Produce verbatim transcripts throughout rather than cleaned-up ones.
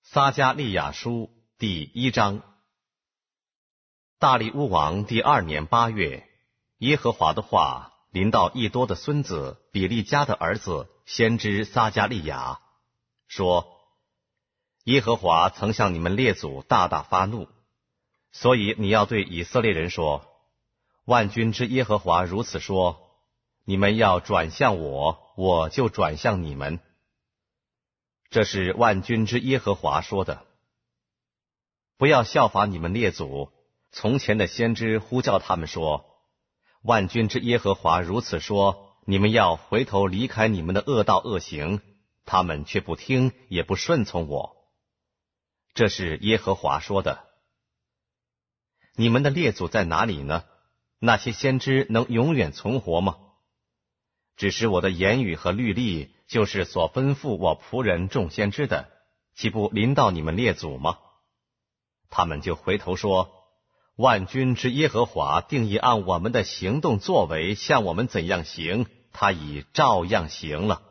撒迦利亚书第一章。大利乌王第二年八月，耶和华的话临到益多的孙子比利家的儿子先知撒迦利亚，说：耶和华曾向你们列祖大大发怒，所以你要对以色列人说，万军之耶和华如此说，你们要转向我，我就转向你们。这是万军之耶和华说的。不要效法你们列祖，从前的先知呼叫他们说，万军之耶和华如此说，你们要回头离开你们的恶道恶行，他们却不听，也不顺从我。这是耶和华说的。你们的列祖在哪里呢？那些先知能永远存活吗？只是我的言语和律例，就是所吩咐我仆人众先知的，岂不临到你们列祖吗？他们就回头说，万军之耶和华定义按我们的行动作为向我们怎样行，他已照样行了。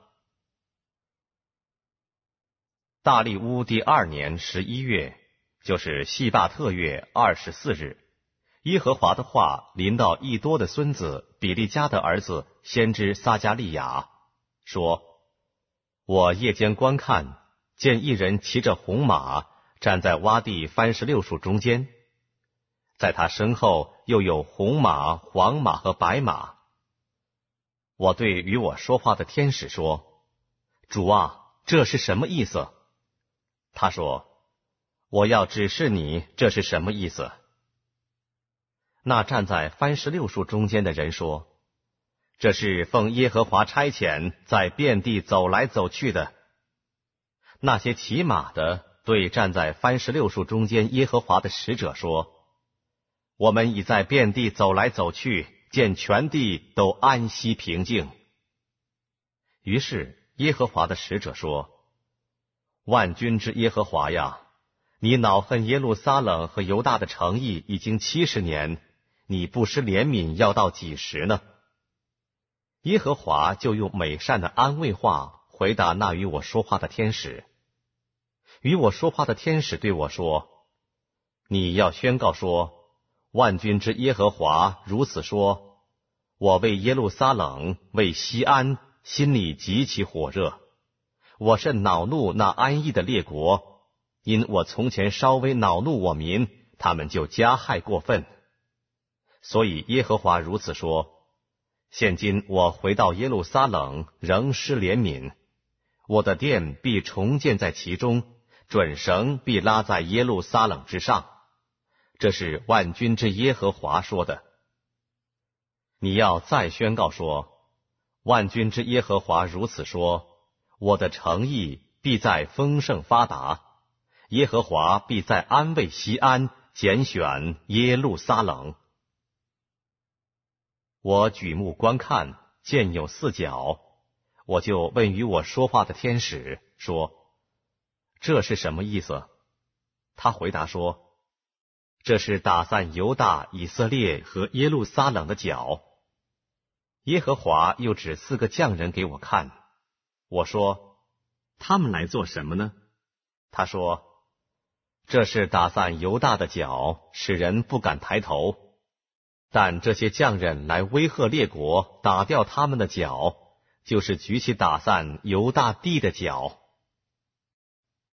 大利乌第二年十一月，就是细巴特月二十四日，耶和华的话临到益多的孙子比利家的儿子先知撒迦利亚，说：我夜间观看，见一人骑着红马，站在洼地番石榴树中间，在他身后又有红马、黄马和白马。我对与我说话的天使说：主啊，这是什么意思？他说：我要指示你这是什么意思。那站在番石榴树中间的人说：这是奉耶和华差遣，在遍地走来走去的。那些骑马的对站在番石榴树中间耶和华的使者说：我们已在遍地走来走去，见全地都安息平静。于是耶和华的使者说：万军之耶和华呀，你恼恨耶路撒冷和犹大的城邑已经七十年，你不施怜悯要到几时呢？耶和华就用美善的安慰话回答那与我说话的天使。与我说话的天使对我说：你要宣告说，万军之耶和华如此说，我为耶路撒冷，为西安，心里极其火热。我甚恼怒那安逸的列国，因我从前稍微恼怒我民，他们就加害过分。所以耶和华如此说，现今我回到耶路撒冷，仍施怜悯，我的殿必重建在其中，准绳必拉在耶路撒冷之上。这是万军之耶和华说的。你要再宣告说，万军之耶和华如此说，我的诚意必在丰盛发达，耶和华必在安慰西安，拣选耶路撒冷。我举目观看，见有四角，我就问与我说话的天使说：这是什么意思？他回答说：这是打散犹大、以色列和耶路撒冷的角。耶和华又指四个匠人给我看。我说：他们来做什么呢？他说：这是打散犹大的角，使人不敢抬头。但这些匠人来威吓列国，打掉他们的角，就是举起打散犹大地的角。